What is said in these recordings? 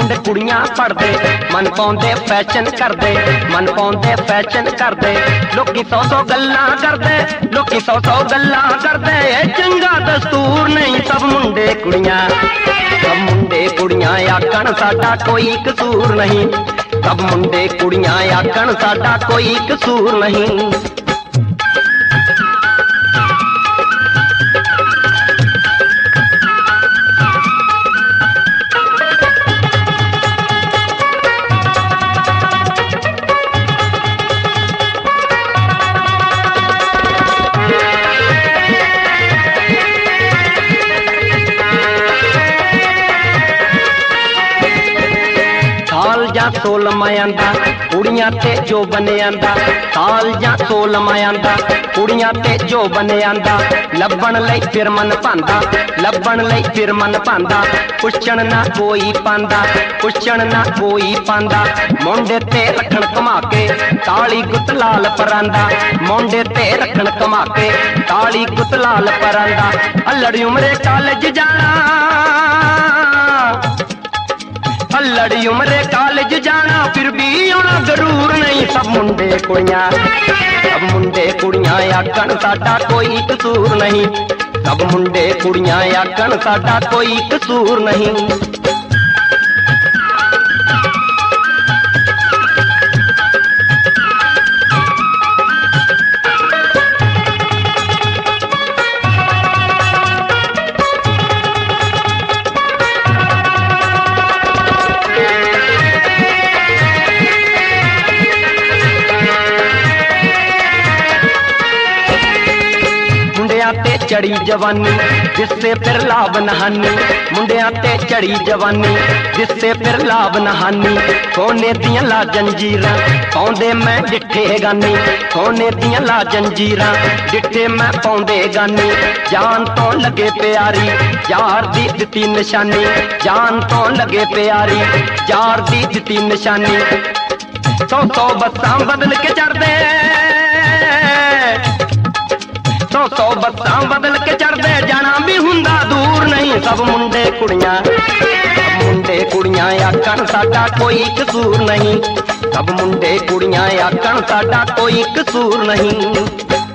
मुंडे कुड़ियां पढ़दे मन पाउंदे फैशन करदे मन पाउंदे फैशन करदे लोकी सौ सौ गल्लां करदे लोकी सौ सौ गल्लां करदे चंगा दस्तूर नहीं सब मुंडे कुड़ियां आखण साडा कोई कसूर नहीं सब मुंडे कुड़ियां आखण साडा कोई कसूर नहीं। साल जां सोलमा आंदा कुड़ियां ते जो बने आंदा साल जां सोलमा आंदा कुड़ियां ते जो बने आंदा लभण लई फिर मन पांदा लभण लई फिर मन पांदा पुछण ना कोई पांदा पुछण ना कोई पांदा मुंडे ते रखण कमा के ताली गुत लाल परांदा मुंडे ते रखण कमा के ताली गुत लाल परांदा अल्लड़ी उमरे कॉलेज जाना अल्लड़ी उमरे कॉलेज जाना फिर भी आना जरूर नहीं सब मुंडे कुड़ियां आखण साडा कोई कसूर नहीं सब मुंडे कुड़ियां आखण साडा कोई कसूर नहीं। ते चढ़ी जवानी जिससे फिर लाभ नहानी मुंडिया ते चढ़ी जवानी जिससे फिर लाभ नहानी सोने दियां ला जंजीरां पाउंदे मैं डिठे गानी सोने दियां ला जंजीरां डिठे मैं पाउंदे गानी जान तो लगे प्यारी यार दी दित्ती निशानी जान तो लगे प्यारी यार दी दित्ती निशानी सौ सौ बसां बदल के चढ़दे सौ बसां बदल के चढ़दे जाना भी हुंदा दूर नहीं सब मुंडे कुड़ियां आखण साडा कोई कसूर नहीं सब मुंडे कुड़ियां आखण साडा कोई कसूर नहीं।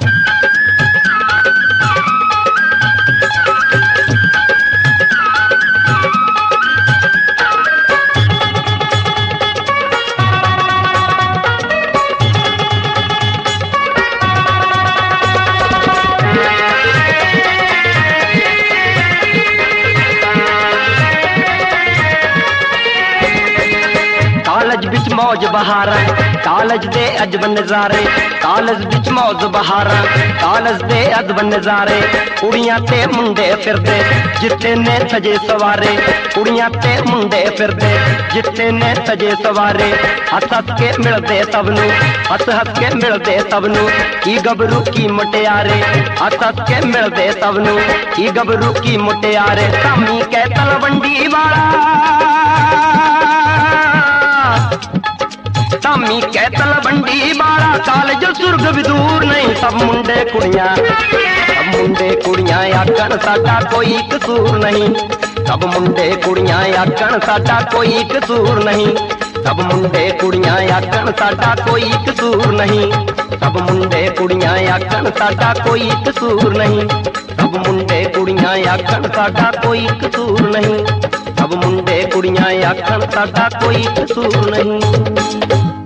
कॉलेज बिच मौज बहारा कॉलेज दे अजब नजारे कॉलेज बिच मौज बहारा कॉलेज दे अजब नजारे कुड़ियां ते मुंडे फिरदे जिथे ने सजे सवारे कुड़ियां ते मुंडे फिरदे जिथे ने सजे सवारे हस हस के मिलदे सबनू हस हस के मिलदे सबनू की गबरू की मुटियारे हस हस के मिलदे सबनू की गबरू की मुटियारे सामी कै तलवंडी वाला सामी कै तलवंडी वाला कॉलेज सुर्ग भी दूर नहीं सब मुंडे कुड़ियां आखण साडा कोई कसूर नहीं सब मुंडे कुड़ियां आखण साडा कोई कसूर नहीं सब मुंडे कुड़ियां आखण साडा कोई कसूर नहीं सब मुंडे कुड़ियां आखण साडा कोई कसूर नहीं सब मुंडे कुड़ियां आखण साडा कोई कसूर नहीं सब मुंडे कुड़ियां आखण साडा कोई कसूर नहीं।